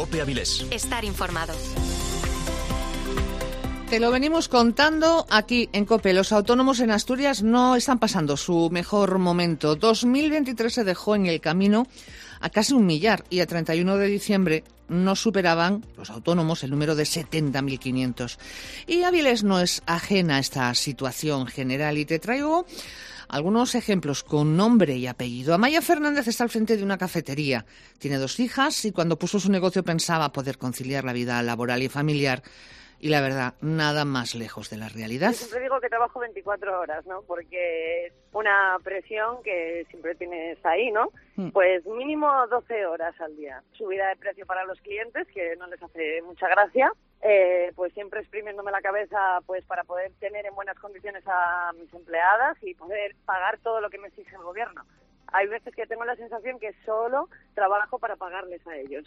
COPE Avilés. Estar informado. Te lo venimos contando aquí en COPE. Los autónomos en Asturias no están pasando su mejor momento. 2023 se dejó en el camino a casi 1 millar y a 31 de diciembre no superaban los autónomos el número de 70.500. Y Avilés no es ajena a esta situación general y te traigo algunos ejemplos con nombre y apellido. Amaya Fernández está al frente de una cafetería. Tiene 2 hijas y cuando puso su negocio pensaba poder conciliar la vida laboral y familiar. Y la verdad, nada más lejos de la realidad. Yo siempre digo que trabajo 24 horas, ¿no? Porque es una presión que siempre tienes ahí, ¿no? Pues mínimo 12 horas al día. Subida de precio para los clientes, que no les hace mucha gracia. Pues siempre exprimiéndome la cabeza pues para poder tener en buenas condiciones a mis empleadas y poder pagar todo lo que me exige el gobierno. Hay veces que tengo la sensación que solo trabajo para pagarles a ellos.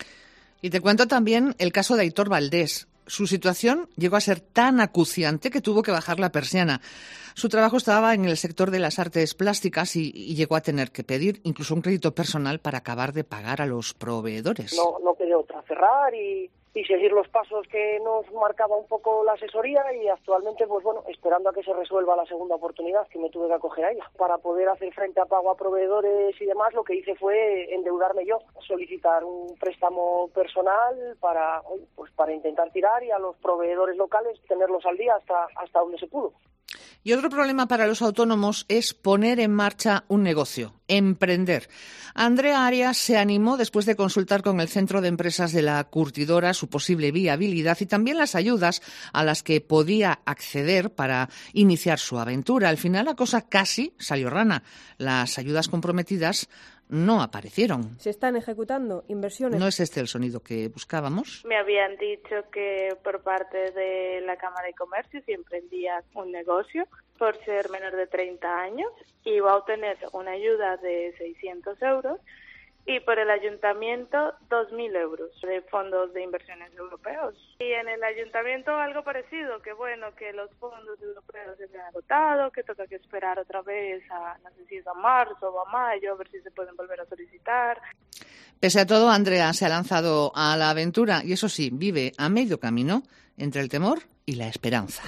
Y te cuento también el caso de Aitor Valdés. Su situación llegó a ser tan acuciante que tuvo que bajar la persiana. Su trabajo estaba en el sector de las artes plásticas y llegó a tener que pedir incluso un crédito personal para acabar de pagar a los proveedores. No quedé otra, cerrar y seguir los pasos que nos marcaba un poco la asesoría y actualmente, pues bueno, esperando a que se resuelva la segunda oportunidad que me tuve que acoger a ella. Para poder hacer frente a pago a proveedores y demás, lo que hice fue endeudarme yo, solicitar un préstamo personal para intentar tirar y a los proveedores locales tenerlos al día hasta donde se pudo. Y otro problema para los autónomos es poner en marcha un negocio, emprender. Andrea Arias se animó después de consultar con el Centro de Empresas de la Curtidora su posible viabilidad y también las ayudas a las que podía acceder para iniciar su aventura. Al final la cosa casi salió rana. Las ayudas comprometidas no aparecieron. Se están ejecutando inversiones. ¿No es este el sonido que buscábamos? Me habían dicho que por parte de la Cámara de Comercio, si emprendía un negocio, por ser menor de 30 años, iba a obtener una ayuda de 600 euros y por el ayuntamiento 2.000 euros de fondos de inversiones europeos. Y en el ayuntamiento algo parecido, que bueno, que los fondos europeos se han agotado, que toca que esperar otra vez a, no sé si es a marzo o a mayo, a ver si se pueden volver a solicitar. Pese a todo, Andrea se ha lanzado a la aventura y eso sí, vive a medio camino entre el temor y la esperanza.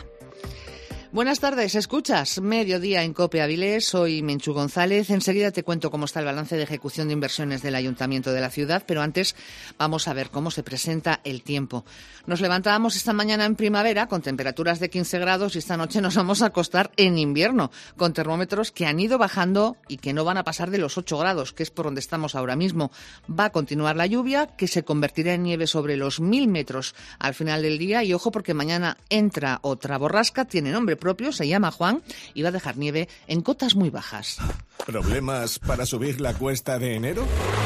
Buenas tardes, escuchas Mediodía en COPE Avilés, soy Menchu González. Enseguida te cuento cómo está el balance de ejecución de inversiones del Ayuntamiento de la ciudad, pero antes vamos a ver cómo se presenta el tiempo. Nos levantábamos esta mañana en primavera con temperaturas de 15 grados y esta noche nos vamos a acostar en invierno con termómetros que han ido bajando y que no van a pasar de los 8 grados, que es por donde estamos ahora mismo. Va a continuar la lluvia, que se convertirá en nieve sobre los 1.000 metros al final del día y ojo porque mañana entra otra borrasca, tiene nombre propio, se llama Juan y va a dejar nieve en cotas muy bajas. ¿Problemas para subir la cuesta de enero?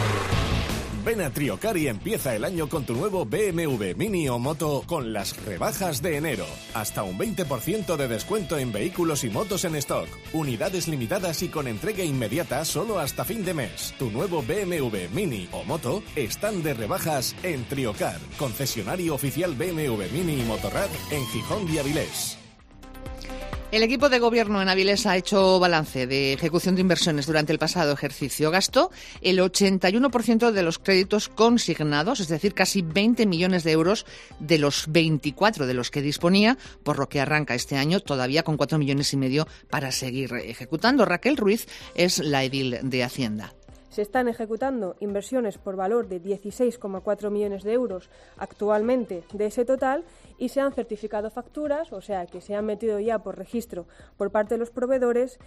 Ven a Triocar y empieza el año con tu nuevo BMW Mini o Moto con las rebajas de enero. Hasta un 20% de descuento en vehículos y motos en stock. Unidades limitadas y con entrega inmediata solo hasta fin de mes. Tu nuevo BMW Mini o Moto están de rebajas en Triocar, concesionario oficial BMW Mini y Motorrad en Gijón y Avilés. El equipo de gobierno en Avilés ha hecho balance de ejecución de inversiones durante el pasado ejercicio. Gastó el 81% de los créditos consignados, es decir, casi 20 millones de euros de los 24 de los que disponía, por lo que arranca este año todavía con 4,5 millones para seguir ejecutando. Raquel Ruiz es la edil de Hacienda. Se están ejecutando inversiones por valor de 16,4 millones de euros actualmente de ese total y se han certificado facturas, o sea que se han metido ya por registro por parte de los proveedores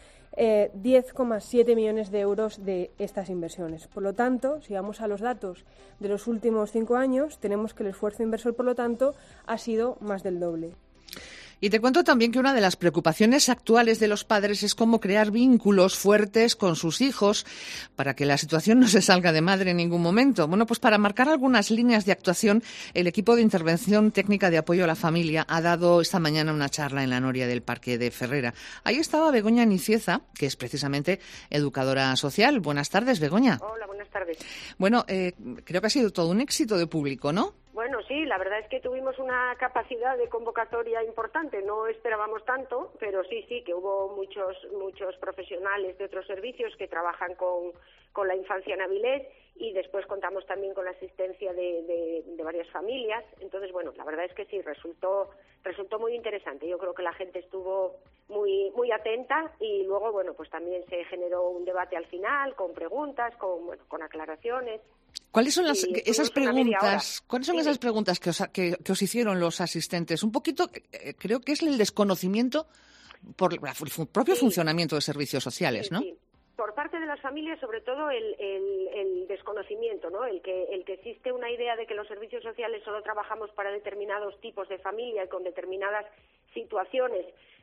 10,7 millones de euros de estas inversiones. Por lo tanto, si vamos a los datos de los últimos 5 años, tenemos que el esfuerzo inversor, por lo tanto, ha sido más del doble. Y te cuento también que una de las preocupaciones actuales de los padres es cómo crear vínculos fuertes con sus hijos para que la situación no se salga de madre en ningún momento. Bueno, pues para marcar algunas líneas de actuación, el equipo de intervención técnica de apoyo a la familia ha dado esta mañana una charla en la Noria del Parque de Ferrera. Ahí estaba Begoña Nicieza, que es precisamente educadora social. Buenas tardes, Begoña. Hola, buenas tardes. Bueno, creo que ha sido todo un éxito de público, ¿no? Bueno, sí, la verdad es que tuvimos una capacidad de convocatoria importante, no esperábamos tanto, pero sí que hubo muchos profesionales de otros servicios que trabajan con la infancia en Avilés, y después contamos también con la asistencia de varias familias. Entonces, bueno, la verdad es que sí, resultó muy interesante. Yo creo que la gente estuvo muy atenta, y luego, bueno, pues también se generó un debate al final, con preguntas, con aclaraciones. ¿Cuáles son esas preguntas? ¿Cuáles son esas preguntas que os hicieron los asistentes? Un poquito, creo que es el desconocimiento por el propio funcionamiento de servicios sociales, ¿no? Sí. Por parte de las familias, sobre todo el desconocimiento, ¿no? El que existe una idea de que los servicios sociales solo trabajamos para determinados tipos de familia y con determinadas situaciones,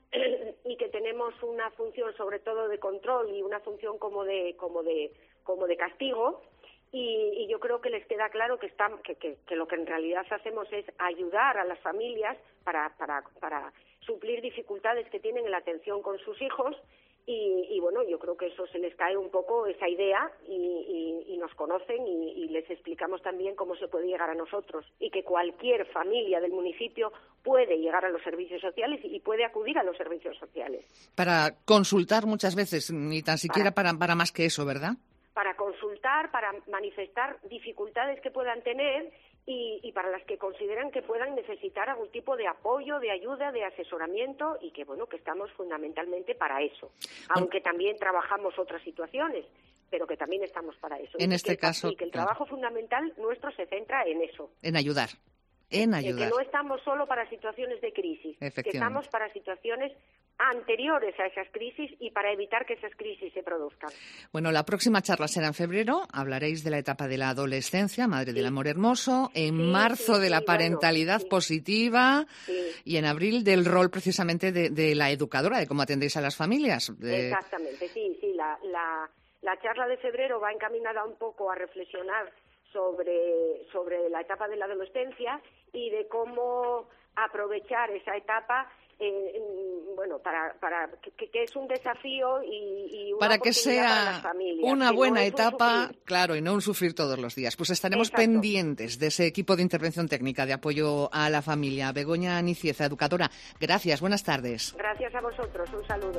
y que tenemos una función sobre todo de control y una función como de castigo. Y yo creo que les queda claro que lo que en realidad hacemos es ayudar a las familias para suplir dificultades que tienen en la atención con sus hijos. Y bueno, yo creo que eso se les cae un poco, esa idea, y nos conocen, y les explicamos también cómo se puede llegar a nosotros, y que cualquier familia del municipio puede llegar a los servicios sociales y puede acudir a los servicios sociales. Para consultar muchas veces, ni tan siquiera para más que eso, ¿verdad? Para consultar, para manifestar dificultades que puedan tener, y para las que consideran que puedan necesitar algún tipo de apoyo, de ayuda, de asesoramiento, y que bueno, que estamos fundamentalmente para eso, aunque también trabajamos otras situaciones, pero que también estamos para eso. En este caso, y que el trabajo fundamental nuestro se centra en eso. En ayudar. Que no estamos solo para situaciones de crisis, que estamos para situaciones anteriores a esas crisis y para evitar que esas crisis se produzcan. Bueno, la próxima charla será en febrero. Hablaréis de la etapa de la adolescencia, Madre del Amor Hermoso, en marzo de la parentalidad positiva, y en abril del rol precisamente de la educadora, de cómo atendéis a las familias. Exactamente, sí. La charla de febrero va encaminada un poco a reflexionar sobre la etapa de la adolescencia y de cómo aprovechar esa etapa, para que es un desafío y una para que sea para las familias, una buena etapa, claro, y no un sufrir todos los días. Pues estaremos pendientes de ese equipo de intervención técnica de apoyo a la familia. Begoña Nicieza, educadora, gracias, buenas tardes. Gracias a vosotros, un saludo.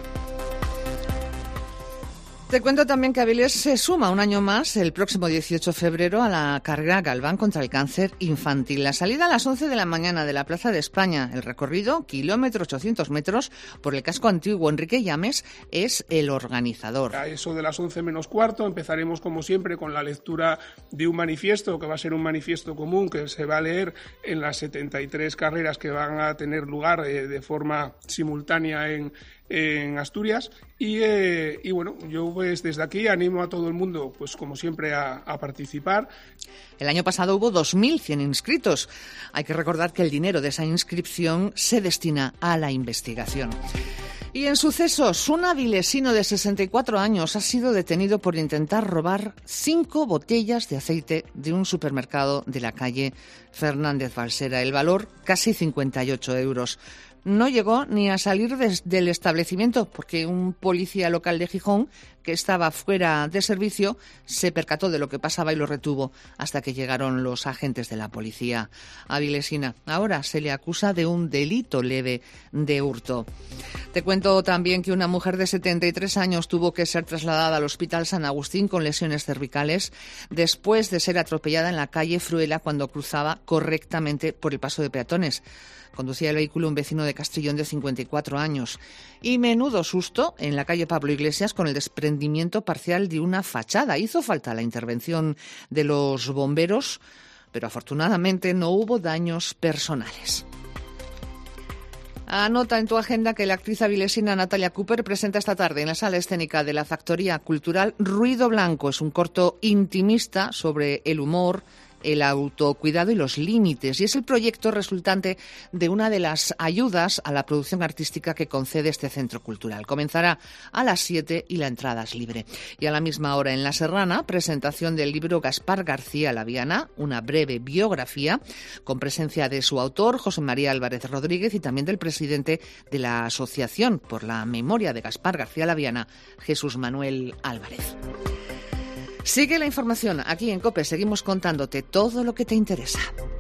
Te cuento también que Avilés se suma un año más, el próximo 18 de febrero, a la carrera Galván contra el cáncer infantil. La salida a las 11 de la mañana de la Plaza de España. El recorrido, 800 metros, por el casco antiguo. Enrique Llames es el organizador. A eso de las 11 menos cuarto empezaremos, como siempre, con la lectura de un manifiesto, que va a ser un manifiesto común que se va a leer en las 73 carreras que van a tener lugar de forma simultánea en Asturias, y bueno, yo pues desde aquí animo a todo el mundo, pues como siempre, a participar. El año pasado hubo 2.100 inscritos. Hay que recordar que el dinero de esa inscripción se destina a la investigación. Y en sucesos, un avilesino de 64 años ha sido detenido por intentar robar 5 botellas de aceite de un supermercado de la calle Fernández Balsera. El valor, casi 58 euros. No llegó ni a salir del establecimiento porque un policía local de Gijón, que estaba fuera de servicio, se percató de lo que pasaba y lo retuvo hasta que llegaron los agentes de la policía avilesina. Ahora se le acusa de un delito leve de hurto. Te cuento también que una mujer de 73 años tuvo que ser trasladada al Hospital San Agustín con lesiones cervicales después de ser atropellada en la calle Fruela cuando cruzaba correctamente por el paso de peatones. Conducía el vehículo un vecino de Castrillón de 54 años. Y menudo susto en la calle Pablo Iglesias con el desprendimiento parcial de una fachada. Hizo falta la intervención de los bomberos, pero afortunadamente no hubo daños personales. Anota en tu agenda que la actriz avilesina Natalia Cooper presenta esta tarde en la Sala Escénica de la Factoría Cultural Ruido Blanco. Es un corto intimista sobre el humor, el autocuidado y los límites, y es el proyecto resultante de una de las ayudas a la producción artística que concede este centro cultural. Comenzará a las 7 y la entrada es libre. Y a la misma hora en La Serrana, presentación del libro Gaspar García Laviana, una breve biografía, con presencia de su autor, José María Álvarez Rodríguez, y también del presidente de la Asociación por la Memoria de Gaspar García Laviana, Jesús Manuel Álvarez. Sigue la información aquí en COPE. Seguimos contándote todo lo que te interesa.